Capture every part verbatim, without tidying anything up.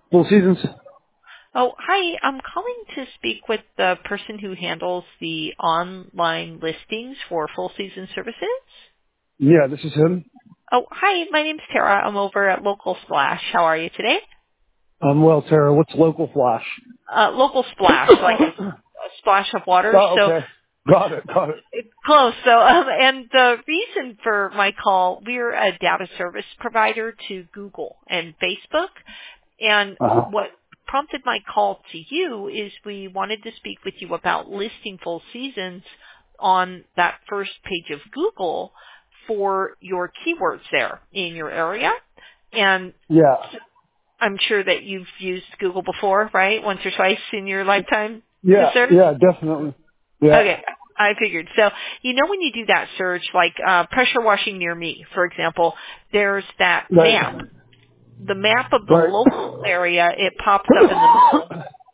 Full seasons? Oh, hi. I'm calling to speak with the person who handles the online listings for Full Season Services. Yeah, this is him. Oh, hi. My name's Tara. I'm over at Local Splash. How are you today? Um, well, Tara, what's local flash? Uh, Local Splash, like a, a splash of water. Oh, So okay. Got it, got it. it's close. So, um, and the reason for my call, we're a data service provider to Google and Facebook. And Uh-huh. what prompted my call to you is we wanted to speak with you about listing Full Seasons on that first page of Google for your keywords there in your area. And Yeah. I'm sure that you've used Google before, right? Once or twice in your lifetime to Yeah, search? yeah, definitely. Yeah. Okay, I figured. So, you know when you do that search, like uh, pressure washing near me, for example, there's that Right. map. The map of the Right. local area, it pops up in the middle.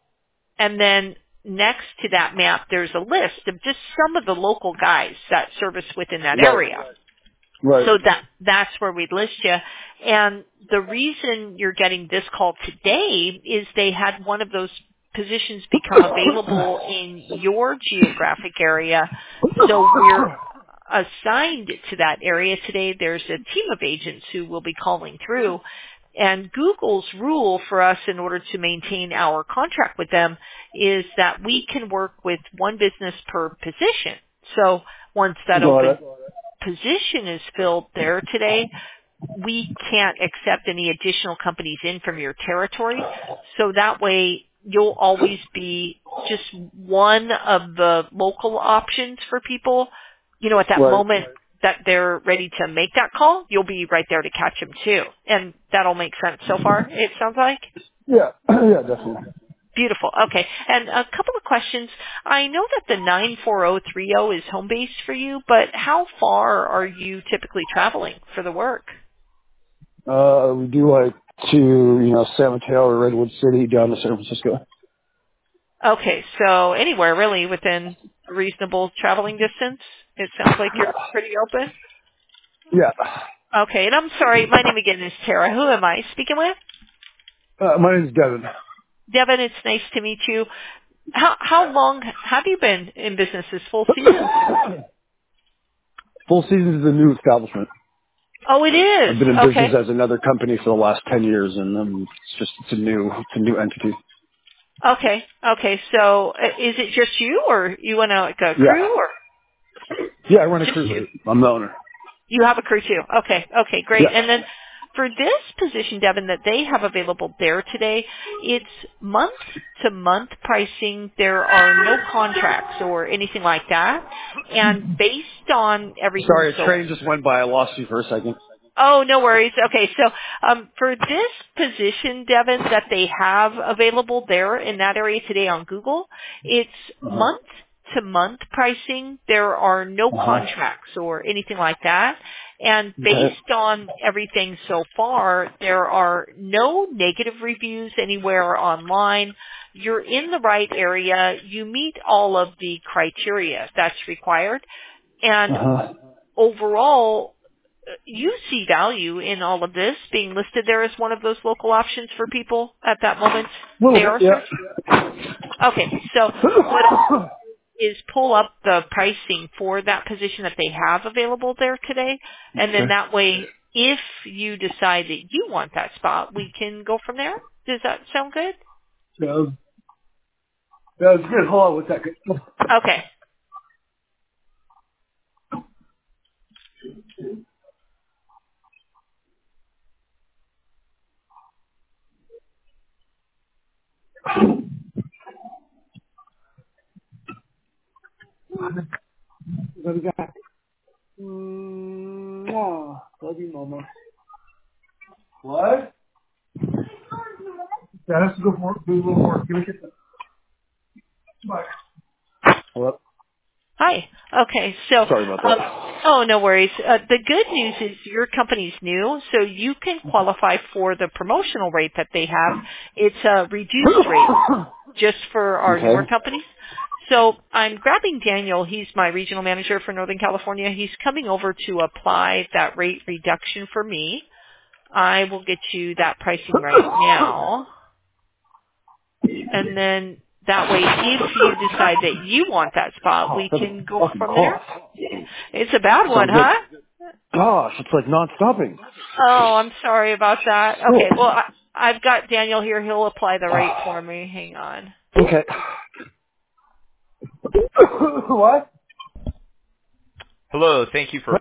And then next to that map, there's a list of just some of the local guys that service within that Right. area. Right. So that that's where we'd list you. And the reason you're getting this call today is they had one of those positions become available in your geographic area. So we're assigned to that area today. There's a team of agents who will be calling through. And Google's rule for us in order to maintain our contract with them is that we can work with one business per position. So once that Got open it. position is filled there today, we can't accept any additional companies in from your territory. So that way you'll always be just one of the local options for people. You know, at that Right. moment that they're ready to make that call, you'll be right there to catch them too. And that'll make sense so far, it sounds like. Yeah. Yeah, definitely. Beautiful. Okay. And a couple of questions. I know that the nine four zero three zero is home base for you, but how far are you typically traveling for the work? Uh, we do like to, you know, San Mateo or Redwood City down to San Francisco. Okay. So anywhere really within reasonable traveling distance? It sounds like you're pretty open. Yeah. Okay. And I'm sorry. My name again is Tara. Who am I speaking with? Uh, my name's Devin. Devin, it's nice to meet you. How, how long have you been in business this full season? Full season is a new establishment. Oh, it is. I've been in Okay. business as another company for the last ten years, and um, it's just it's a new it's a new entity. Okay. Okay. So uh, is it just you or you want to like a Yeah, crew or yeah. I run a just you? crew. I'm the owner. You have a crew too. Okay. Okay. Great. Yeah. And then for this position, Devin, that they have available there today, it's month to month pricing. There are no contracts or anything like that. And based on everything Sorry, a so train just went by. I lost you for a second. Oh, no worries. Okay, so um, for this position, Devin, that they have available there in that area today on Google, it's Uh huh. month-to-month pricing. There are no Uh huh. contracts or anything like that. And Okay. based on everything so far, there are no negative reviews anywhere online. You're in the right area. You meet all of the criteria that's required. And Uh huh. overall, you see value in all of this being listed there as one of those local options for people at that moment A little they bit. are Yeah. searching? Okay, so what I'll do is pull up the pricing for that position that they have available there today, and then Okay. that way, if you decide that you want that spot, we can go from there. Does that sound good? That was, that was good. Hold on one second. Okay. What is that? Mm, love you, mama. What? That has to go for do a little more. Give me a kiss. Bye. Hello. Hi. Okay. So, Sorry about um, that. oh, no worries. Uh, the good news is your company's new, so you can qualify for the promotional rate that they have. It's a reduced rate just for our newer Okay. companies. So I'm grabbing Daniel. He's my regional manager for Northern California. He's coming over to apply that rate reduction for me. I will get you that pricing right now. and then that way, if you decide that you want that spot, Oh, we that's can a go fucking from there. cough. It's a bad one, Sounds good. huh? Gosh, it's like non-stopping. Oh, I'm sorry about that. Okay, Cool. well, I, I've got Daniel here. He'll apply the rate for me. Hang on. Okay. What? Hello, thank you for